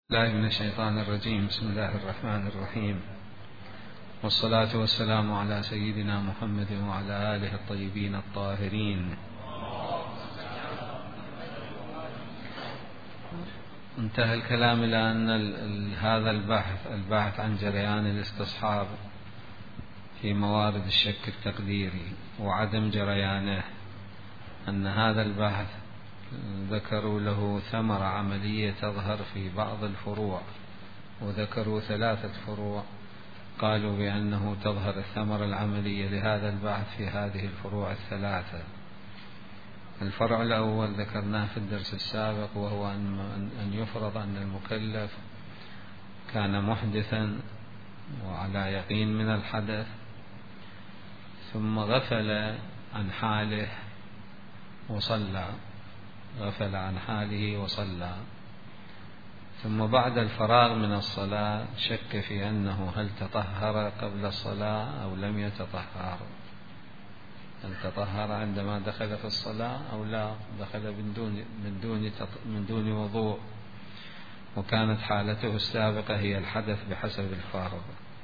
الله من الشيطان الرجيم. بسم الله الرحمن الرحيم، والصلاة والسلام على سيدنا محمد وعلى آله الطيبين الطاهرين. انتهى الكلام إلى أن هذا البحث عن جريان الاستصحاب في موارد الشك التقديري وعدم جريانه، أن هذا البحث ذكروا له ثمرة عملية تظهر في بعض الفروع، وذكروا 3 فروع قالوا بأنه تظهر الثمرة العملية لهذا البحث في هذه الفروع 3. الفرع الأول ذكرناه في الدرس السابق، وهو أن يفرض أن المكلف كان محدثا وعلى يقين من الحدث، ثم غفل عن حاله وصلى، ثم بعد الفراغ من الصلاة شك في أنه هل تطهر قبل الصلاة أو لم يتطهر، هل تطهر عندما دخل في الصلاة أو لا، دخل من دون وضوء، وكانت حالته السابقة هي الحدث بحسب الفارض.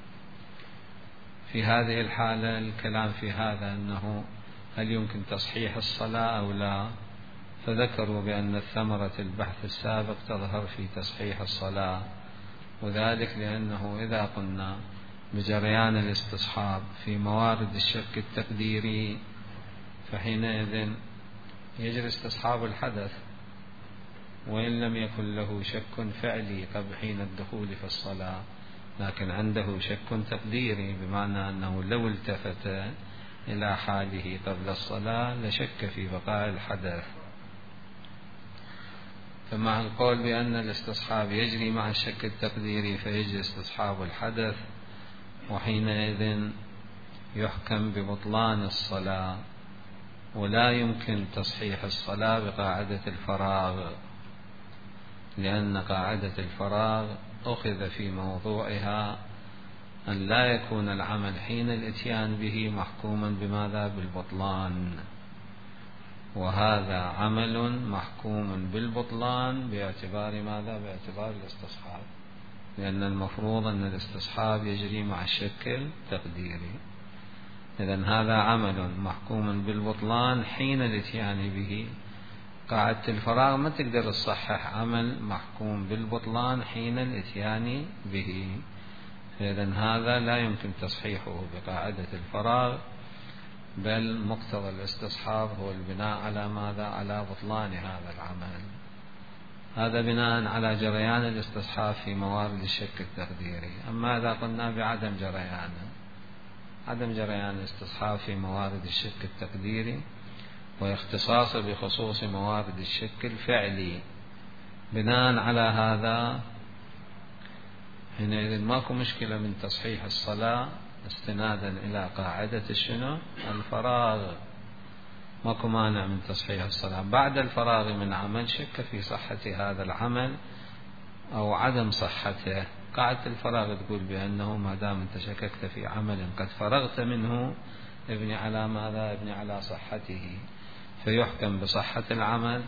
في هذه الحالة الكلام في هذا أنه هل يمكن تصحيح الصلاة أو لا، فذكروا بأن ثمرة البحث السابق تظهر في تصحيح الصلاة، وذلك لأنه إذا قلنا بجريان الاستصحاب في موارد الشك التقديري فحينئذ يجري استصحاب الحدث، وإن لم يكن له شك فعلي قبل حين الدخول في الصلاة، لكن عنده شك تقديري، بمعنى أنه لو التفت إلى حاله قبل الصلاة لشك في بقاء الحدث. فمع القول بأن الاستصحاب يجري مع الشك التقديري فيجري استصحاب الحدث، وحينئذ يحكم ببطلان الصلاة، ولا يمكن تصحيح الصلاة بقاعدة الفراغ، لأن قاعدة الفراغ أخذ في موضوعها أن لا يكون العمل حين الإتيان به محكوما بماذا؟ بالبطلان، وهذا عمل محكوم بالبطلان باعتبار ماذا؟ باعتبار الاستصحاب، لأن المفروض أن الاستصحاب يجري مع الشك التقديري. إذن هذا عمل محكوم بالبطلان حين الإتيان به. قاعدة الفراغ ما تقدر تصحح عمل محكوم بالبطلان حين الإتيان به، إذن هذا لا يمكن تصحيحه بقاعدة الفراغ، بل مقتضى الاستصحاب هو البناء على ماذا؟ على بطلان هذا العمل. هذا بناء على جريان الاستصحاب في موارد الشك التقديري. أما إذا قلنا بعدم جريان الاستصحاب في موارد الشك التقديري واختصاصه بخصوص موارد الشك الفعلي، بناء على هذا حينئذ ماكو مشكلة من تصحيح الصلاة استنادا إلى قاعدة الشنو؟ الفراغ، ماكو مانع من تصحيح الصلاة. بعد الفراغ من عمل شك في صحة هذا العمل أو عدم صحته، قاعدة الفراغ تقول بأنه ما دام أنت شككت في عمل قد فرغت منه ابني على ماذا؟ ابني على صحته، فيحكم بصحة العمل.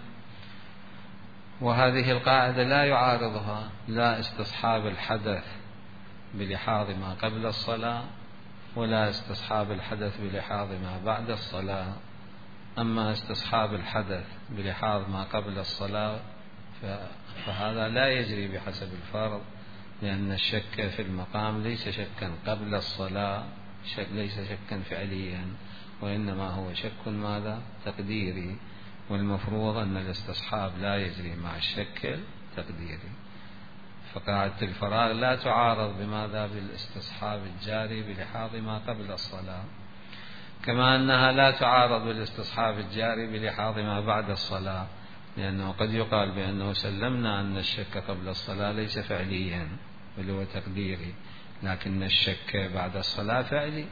وهذه القاعدة لا يعارضها لا استصحاب الحدث بلحاظ ما قبل الصلاة، ولا استصحاب الحدث بلحاظ ما بعد الصلاة. أما استصحاب الحدث بلحاظ ما قبل الصلاة فهذا لا يجري بحسب الفرض، لأن الشك في المقام ليس شكا قبل الصلاة، ليس شكا فعليا، وإنما هو شك ماذا؟ تقديري، والمفروض أن الاستصحاب لا يجري مع الشك التقديري. فقاعدة الفراغ لا تعارض بماذا؟ بالاستصحاب الجاري بلحاظ ما قبل الصلاة، كما أنها لا تعارض بالاستصحاب الجاري بلحاظ ما بعد الصلاة، لأنه قد يقال بأنه سلمنا أن الشك قبل الصلاة ليس فعليا بل هو تقديري، لكن الشك بعد الصلاة فعلي،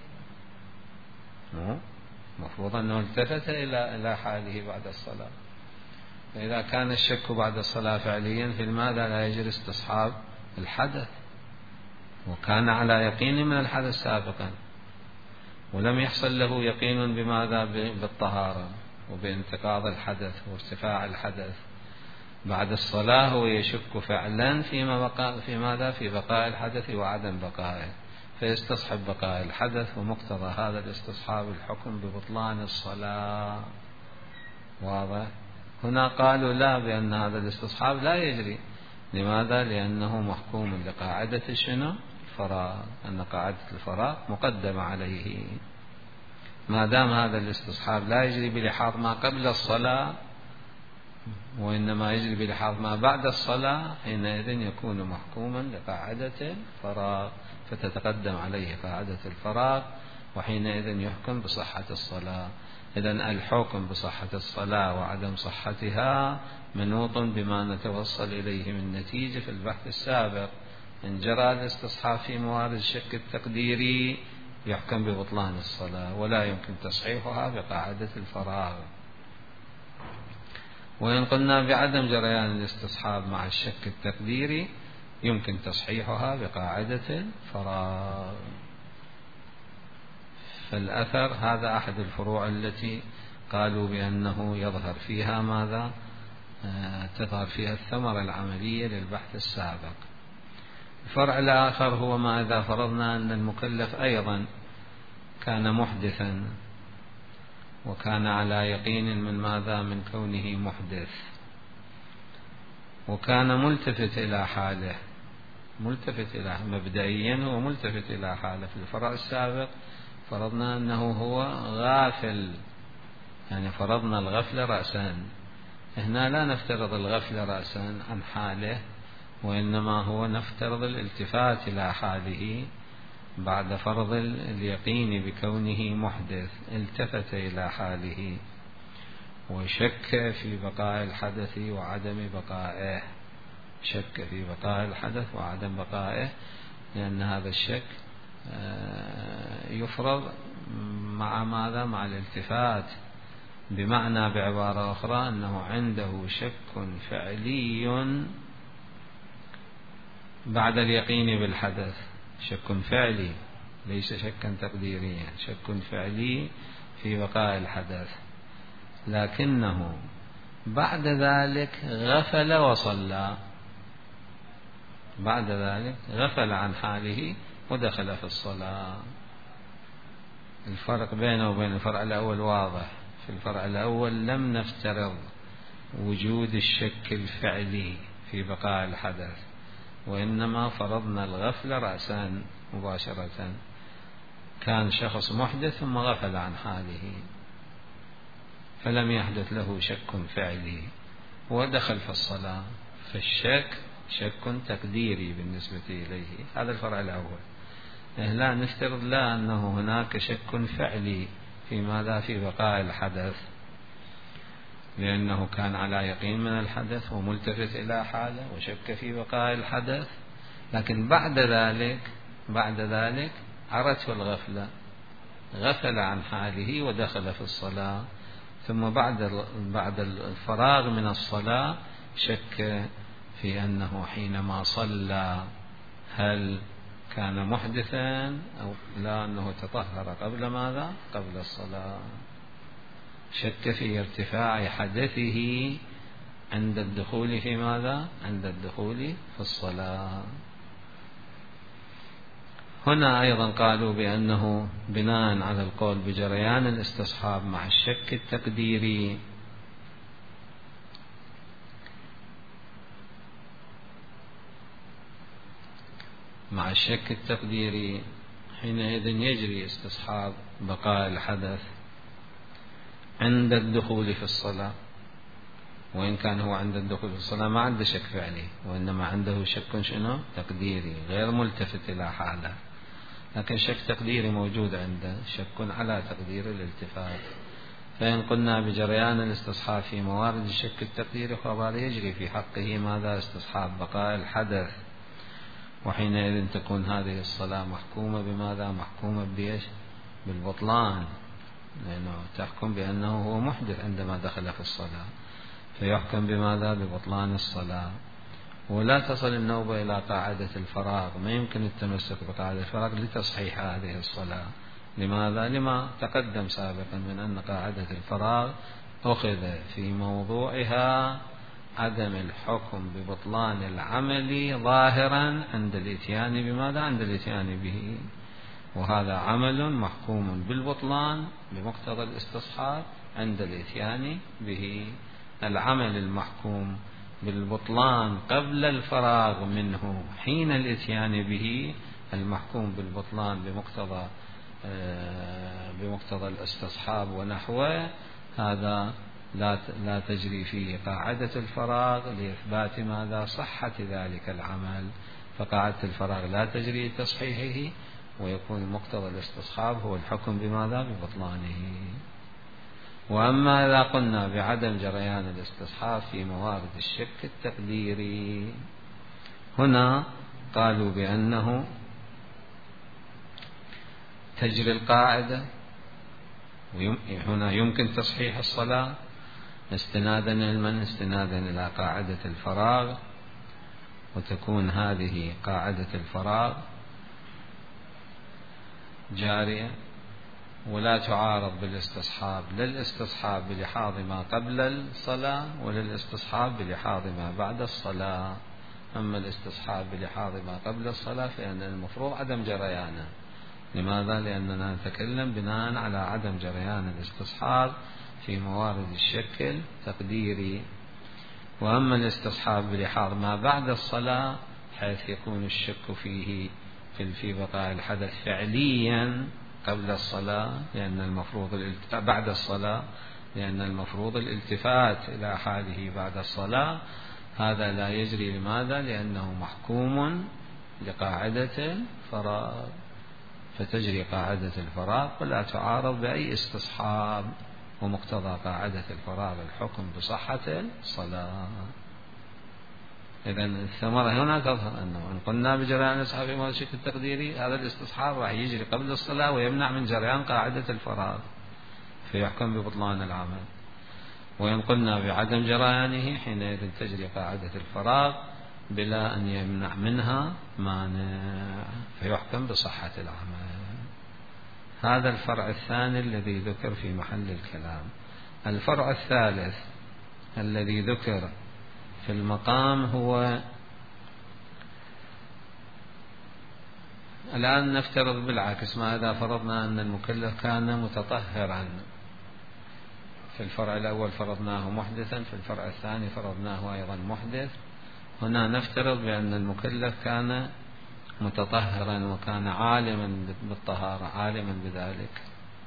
مفروض أنه التفت إلى حاله بعد الصلاة. فإذا كان الشك بعد الصلاة فعليا فلماذا لا يجري استصحاب الحدث؟ وكان على يقين من الحدث سابقا، ولم يحصل له يقين بماذا؟ بالطهارة وبانتقاض الحدث وارتفاع الحدث، بعد الصلاة هو يشك فعلا في ماذا في بقاء الحدث وعدم بقائه، فيستصحب بقاء الحدث، ومقتضى هذا الاستصحاب الحكم ببطلان الصلاة. واضح؟ هنا قالوا لا، بأن هذا الاستصحاب لا يجري. لماذا؟ لأنه محكوم لقاعدة شنو؟ الفراغ، أن قاعدة الفراغ مقدمة عليه. ما دام هذا الاستصحاب لا يجري بلحاظ ما قبل الصلاة، وإنما يجري بلحاظ ما بعد الصلاة، حينئذ يكون محكوما لقاعدة الفراغ، فتتقدم عليه قاعدة الفراغ، وحينئذ يحكم بصحة الصلاة. إذن الحكم بصحة الصلاة وعدم صحتها منوط بما نتوصل إليه من نتيجة في البحث السابق. إن جرى الاستصحاب في موارد الشك التقديري يحكم ببطلان الصلاة، ولا يمكن تصحيحها بقاعدة الفراغ. وإن قلنا بعدم جريان الاستصحاب مع الشك التقديري يمكن تصحيحها بقاعدة الفراغ. فالأثر هذا أحد الفروع التي قالوا بأنه يظهر فيها ماذا؟ تظهر فيها الثمرة العملية للبحث السابق. الفرع الآخر هو ما إذا فرضنا أن المكلف أيضا كان محدثا، وكان على يقين من ماذا؟ من كونه محدث، وكان ملتفت إلى حاله، مبدئيا هو ملتفت إلى حاله. في الفرع السابق فرضنا أنه هو غافل، يعني فرضنا الغفلة رأسا. هنا لا نفترض الغفلة رأسا عن حاله، وإنما هو نفترض الالتفات إلى حاله بعد فرض اليقين بكونه محدث. التفت إلى حاله وشك في بقاء الحدث وعدم بقائه، شك في بقاء الحدث وعدم بقائه، لأن هذا الشك يفرض مع ماذا؟ مع الالتفات. بمعنى بعبارة أخرى أنه عنده شك فعلي بعد اليقين بالحدث، شك فعلي ليس شكا تقديريا، شك فعلي في بقاء الحدث، لكنه بعد ذلك غفل وصلى، بعد ذلك غفل عن حاله ودخل في الصلاة. الفرق بينه وبين الفرع الأول واضح. في الفرع الأول لم نفترض وجود الشك الفعلي في بقاء الحدث، وإنما فرضنا الغفلة رأسا مباشرة. كان شخص محدث ثم غفل عن حاله فلم يحدث له شك فعلي ودخل في الصلاة، فالشك شك تقديري بالنسبة إليه. هذا الفرع الأول. لا نفترض لا أنه هناك شك فعلي في ماذا؟ في بقاء الحدث، لأنه كان على يقين من الحدث وملتفت إلى حاله وشك في بقاء الحدث، لكن بعد ذلك عرته الغفلة، غفل عن حاله ودخل في الصلاة. ثم بعد الفراغ من الصلاة شك في أنه حينما صلى هل كان محدثا أو لا، أنه تطهر قبل ماذا؟ قبل الصلاة. شك في ارتفاع حدثه عند الدخول في ماذا؟ عند الدخول في الصلاة. هنا أيضا قالوا بأنه بناء على القول بجريان الاستصحاب مع الشك التقديري، مع الشك التقديري حينئذ يجري استصحاب بقاء الحدث عند الدخول في الصلاة. وإن كان هو عند الدخول في الصلاة ما عنده شك فعلي، وإنما عنده شك شنو؟ تقديري، غير ملتفت إلى حاله، لكن شك تقديري موجود عنده، شك على تقدير الالتفات. فإن قلنا بجريان الاستصحاب في موارد الشك التقديري فهذا يجري في حقه ماذا؟ استصحاب بقاء الحدث، وحينئذ تكون هذه الصلاة محكومة بماذا؟ محكومة بإيش؟ بالبطلان، لأنه تحكم بأنه هو محدث عندما دخل في الصلاة، فيحكم بماذا؟ ببطلان الصلاة. ولا تصل النوبة إلى قاعدة الفراغ، ما يمكن التمسك بقاعدة الفراغ لتصحيح هذه الصلاة. لماذا؟ لما تقدم سابقا من أن قاعدة الفراغ أخذ في موضوعها عدم الحكم ببطلان العمل ظاهرا عند الإتيان بماذا؟ عند الإتيان به، وهذا عمل محكوم بالبطلان بمقتضى الاستصحاب عند الإتيان به. العمل المحكوم بالبطلان قبل الفراغ منه حين الإتيان به، المحكوم بالبطلان بمقتضى الاستصحاب ونحوه، هذا لا تجري فيه قاعدة الفراغ لإثبات ماذا؟ صحة ذلك العمل، فقاعدة الفراغ لا تجري لتصحيحه، ويكون مقتضى الاستصحاب هو الحكم بماذا؟ ببطلانه. وأما إذا قلنا بعدم جريان الاستصحاب في موارد الشك التقديري، هنا قالوا بأنه تجري القاعدة، هنا يمكن تصحيح الصلاة استنادا إلى قاعدة الفراغ، وتكون هذه قاعدة الفراغ جارية ولا تعارض بالاستصحاب، لا الاستصحاب بلحاظ ما قبل الصلاة ولا الاستصحاب بلحاظ ما بعد الصلاة. أما الاستصحاب بلحاظ ما قبل الصلاة فإن المفروض عدم جريانه. لماذا؟ لأننا نتكلم بناء على عدم جريان الاستصحاب في موارد الشك التقديري. وأما الاستصحاب بلحاظ ما بعد الصلاة حيث يكون الشك فيه في بقاء الحدث فعليا قبل الصلاة، لأن المفروض بعد الصلاة، لأن المفروض الالتفات إلى حاله بعد الصلاة، هذا لا يجري. لماذا؟ لأنه محكوم لقاعدة الفراغ، فتجري قاعدة الفراغ ولا تعارض بأي استصحاب، ومقتضى قاعدة الفراغ الحكم بصحة الصلاة. إذن الثمرة هنا تظهر أنه إن قلنا بجريان الاستصحاب في موارد الشك التقديري، هذا الاستصحاب راح يجري قبل الصلاة ويمنع من جريان قاعدة الفراغ فيحكم ببطلان العمل. وإن قلنا بعدم جريانه حينئذ تجري قاعدة الفراغ بلا أن يمنع منها مانع فيحكم بصحة العمل. هذا الفرع الثاني الذي ذكر في محل الكلام. الفرع الثالث الذي ذكر في المقام هو، الآن نفترض بالعكس، ماذا فرضنا أن المكلف كان متطهرا، في الفرع الأول فرضناه محدثا، في الفرع الثاني فرضناه أيضا محدث. هنا نفترض بأن المكلف كان متطهرا وكان عالما بالطهارة، عالما بذلك،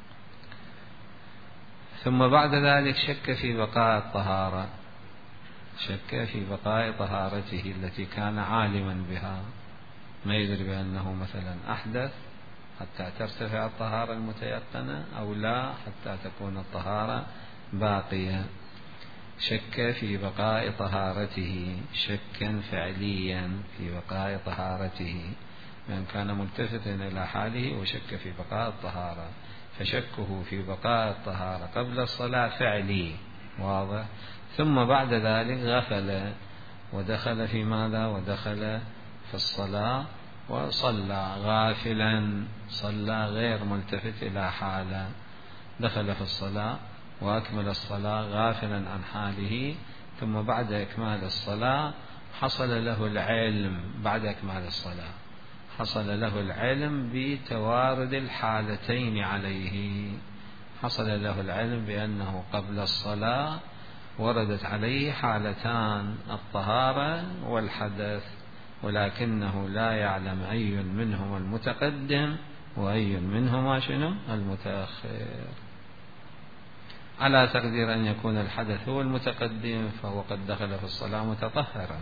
ثم بعد ذلك شك في بقاء الطهارة، شك في بقاء طهارته التي كان عالما بها، ما يدري بأنه مثلا أحدث حتى ترتفع الطهارة المتيقنة أو لا حتى تكون الطهارة باقية. شك في بقاء طهارته شكا فعليا في بقاء طهارته، من كان ملتفتا إلى حاله وشك في بقاء الطهارة، فشكه في بقاء الطهارة قبل الصلاة فعلي واضح، ثم بعد ذلك غفل ودخل في ماذا؟ ودخل في الصلاة وصلى غافلا، صلى غير ملتفت إلى حاله، دخل في الصلاة وأكمل الصلاة غافلا عن حاله، ثم بعد إكمال الصلاة حصل له العلم، بعد إكمال الصلاة حصل له العلم بتوارد الحالتين عليه، حصل له العلم بأنه قبل الصلاة وردت عليه حالتان، الطهارة والحدث، ولكنه لا يعلم أي منهما المتقدم وأي منهما المتأخر، على تقدير أن يكون الحدث هو المتقدم فهو قد دخل في الصلاة متطهرا،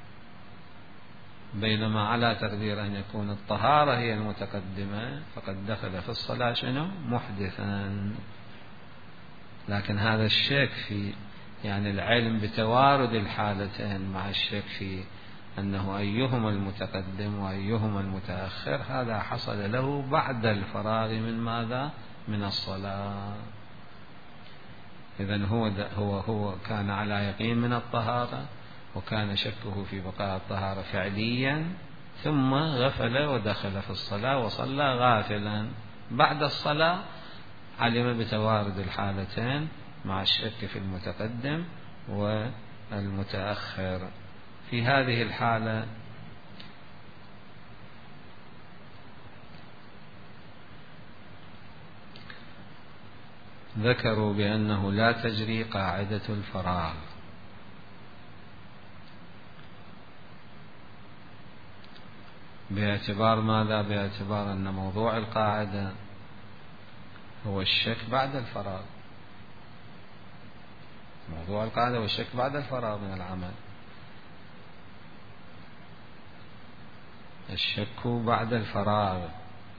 بينما على تقدير أن يكون الطهارة هي المتقدمة فقد دخل في الصلاة محدثا. لكن هذا الشك في يعني العلم بتوارد الحالتين مع الشك في أنه أيهما المتقدم وأيهما المتأخر، هذا حصل له بعد الفراغ من ماذا؟ من الصلاة. إذن هو كان على يقين من الطهارة وكان شكه في بقاء الطهارة فعليا، ثم غفل ودخل في الصلاة وصلى غافلا، بعد الصلاة علم بتوارد الحالتين مع الشك في المتقدم المتأخر. في هذه الحالة ذكروا بأنه لا تجري قاعدة الفراغ، باعتبار ماذا؟ باعتبار أن موضوع القاعدة هو الشك بعد الفراغ. موضوع القاعدة هو الشك بعد الفراغ من العمل، الشك بعد الفراغ،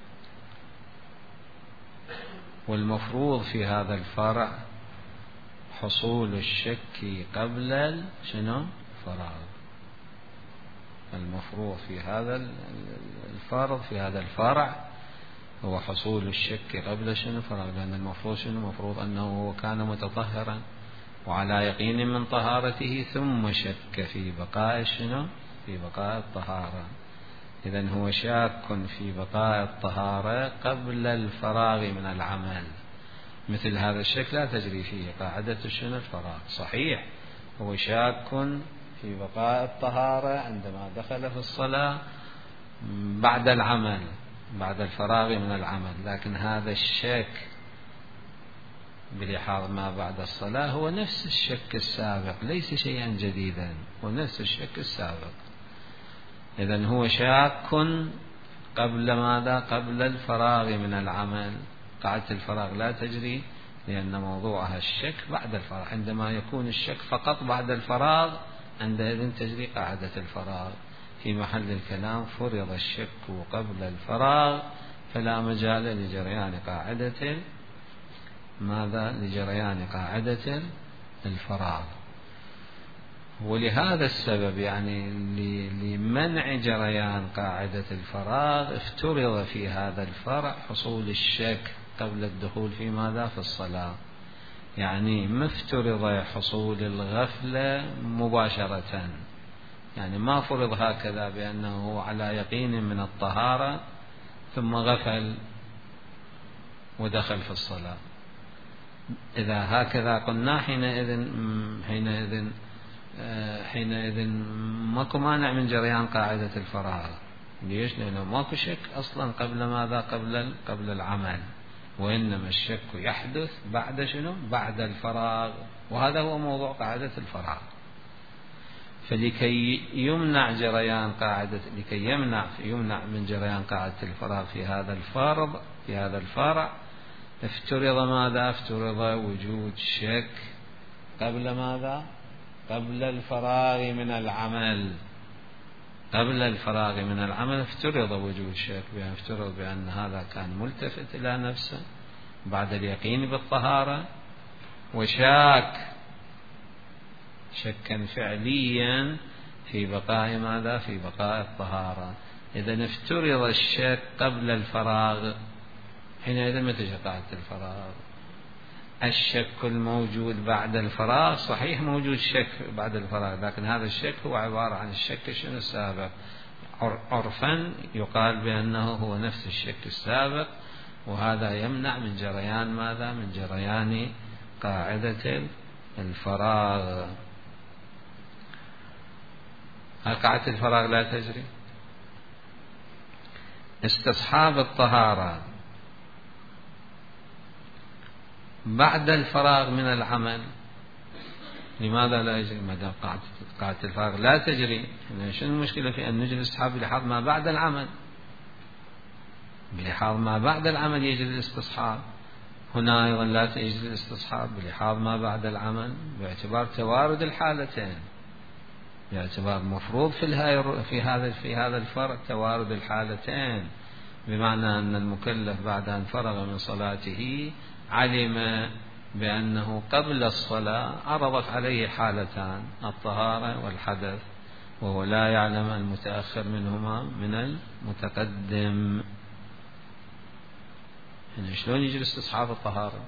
والمفروض في هذا الفرع حصول الشك قبل شنو؟ الفراغ. المفروض في هذا الفرض في هذا الفرع هو حصول الشك قبل شنو؟ الفراغ. لأن المفروض شنو؟ المفروض أنه كان متطهرا وعلى يقين من طهارته ثم شك في بقاء شنو؟ في بقاء الطهارة. إذن هو شاك في بقاء الطهارة قبل الفراغ من العمل. مثل هذا الشك لا تجري فيه قاعدة شنو؟ الفراغ. صحيح هو شاك في بقاء الطهارة عندما دخل في الصلاة بعد العمل، بعد الفراغ من العمل، لكن هذا الشك بلحاظ ما بعد الصلاة هو نفس الشك السابق، ليس شيئا جديدا، هو نفس الشك السابق. إذن هو شاك قبل ماذا؟ قبل الفراغ من العمل. قاعدة الفراغ لا تجري لأن موضوعها الشك بعد الفراغ. عندما يكون الشك فقط بعد الفراغ عندئذ تجري قاعدة الفراغ. في محل الكلام فرض الشك قبل الفراغ فلا مجال لجريان قاعدة ماذا؟ لجريان قاعدة الفراغ. ولهذا السبب يعني لمنع جريان قاعدة الفراغ افترض في هذا الفرع حصول الشك قبل الدخول في ماذا؟ في الصلاة. يعني ما افترض حصول الغفلة مباشرة، يعني ما فرض هكذا بأنه على يقين من الطهارة ثم غفل ودخل في الصلاة. إذا هكذا قلنا حينئذ ماكو مانع من جريان قاعدة الفراغ. ليش؟ لأنه ماكو شك أصلا قبل ماذا؟ قبل العمل، وإنما الشك يحدث بعد شنو؟ بعد الفراغ، وهذا هو موضوع قاعدة الفراغ. فلكي يمنع من جريان قاعدة الفراغ في هذا الفرض في هذا الفرع افترض ماذا؟ افترض وجود شك قبل ماذا؟ قبل الفراغ من العمل. قبل الفراغ من العمل افترض وجود شك، افترض بأن هذا كان ملتفت إلى نفسه بعد اليقين بالطهارة وشاك شكا فعليا في بقاء ماذا؟ في بقاء الطهارة. إذا افترض الشك قبل الفراغ، حينئذ متى قاعدة الفراغ؟ الشك الموجود بعد الفراغ صحيح موجود شك بعد الفراغ، لكن هذا الشك هو عبارة عن الشك شنو؟ السابق. عرفا يقال بأنه هو نفس الشك السابق، وهذا يمنع من جريان ماذا؟ من جريان قاعدة الفراغ. هل قاعدة الفراغ لا تجري؟ استصحاب الطهارة بعد الفراغ من العمل لماذا لا يجري؟ ما دام قاعدة الفراغ لا تجري، شنو المشكلة في أن نجري الاستصحاب بلحاظ ما بعد العمل؟ بلحاظ ما بعد العمل يجري الاستصحاب. هنا أيضا لا تجري الاستصحاب بلحاظ ما بعد العمل، باعتبار توارد الحالتين، باعتبار مفروض في هذا الفرع توارد الحالتين، بمعنى أن المكلف بعد أن فرغ من صلاته علم بأنه قبل الصلاة عرضت عليه حالتان، الطهارة والحدث، وهو لا يعلم المتأخر منهما من المتقدم. يعني شلون يجري استصحاب الطهارة؟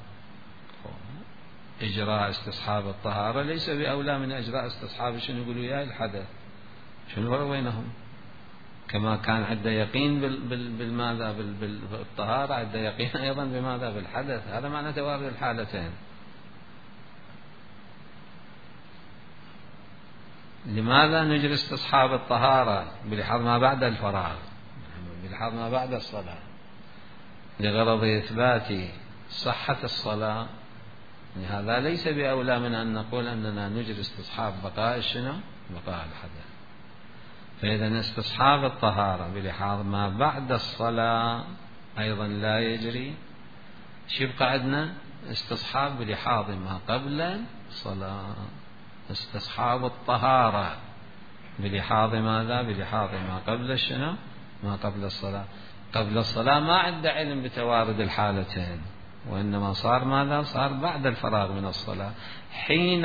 إجراء استصحاب الطهارة ليس بأولى من إجراء استصحاب شنو يقولوا يا الحدث. شنو الفرق بينهم؟ كما كان عنده يقين بالماذا؟ بالطهارة عنده يقين أيضا بماذا؟ بالحدث. هذا معنى توارد الحالتين. لماذا نجري استصحاب الطهارة بلحاظ ما بعد الفراغ، بلحاظ ما بعد الصلاة، لغرض إثبات صحة الصلاة. هذا ليس بأولى من أن نقول أننا نجري استصحاب بقاء شنو؟ بقاء الحدث. فإذا استصحاب الطهارة بلحاظ ما بعد الصلاة أيضا لا يجري. شو يبقى عندنا؟ استصحاب بلحاظ ما قبل الصلاة. استصحاب الطهارة بلحاظ ماذا؟ بلحاظ ما قبل شنو؟ ما قبل الصلاة. قبل الصلاة ما عنده علم بتوارد الحالتين، وإنما صار ماذا؟ صار بعد الفراغ من الصلاة. حين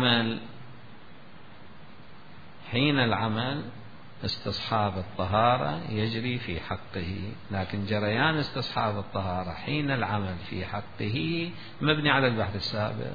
العمل استصحاب الطهارة يجري في حقه، لكن جريان استصحاب الطهارة حين العمل في حقه مبني على البحث السابق.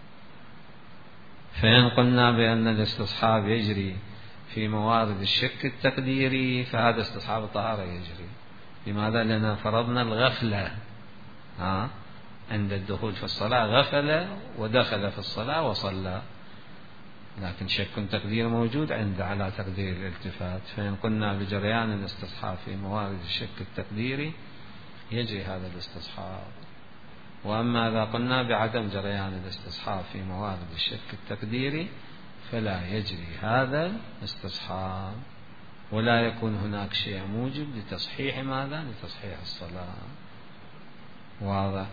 فإن قلنا بأن الاستصحاب يجري في موارد الشك التقديري فهذا استصحاب الطهارة يجري. لماذا؟ لأننا فرضنا الغفلة عند الدخول في الصلاة، غفل ودخل في الصلاة وصلى، لكن شك تقدير موجود عنده على تقدير الالتفات. فإن قلنا بجريان الاستصحاب في موارد الشك التقديري يجري هذا الاستصحاب. وأما إذا قلنا بعدم جريان الاستصحاب في موارد الشك التقديري فلا يجري هذا الاستصحاب، ولا يكون هناك شيء موجب لتصحيح ماذا؟ لتصحيح الصلاة. واضح؟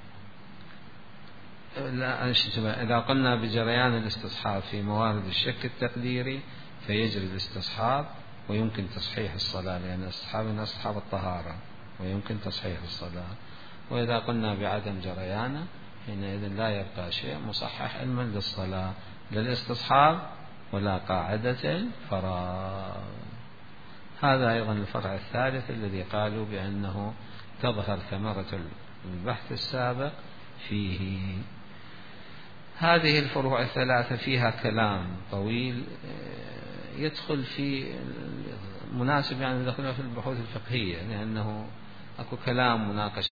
إذا قلنا بجريان الاستصحاب في موارد الشك التقديري فيجري الاستصحاب ويمكن تصحيح الصلاة، لأن الاستصحاب من استصحاب الطهارة ويمكن تصحيح الصلاة. وإذا قلنا بعدم جريانه حينئذ لا يبقى شيء مصحح علما للصلاة للاستصحاب ولا قاعدة الفراغ. هذا أيضا الفرع الثالث الذي قالوا بأنه تظهر ثمرة البحث السابق فيه. هذه الفروع الثلاثة فيها كلام طويل يدخل في مناسب، يعني يدخل في البحوث الفقهية، لأنه أكو كلام مناقشة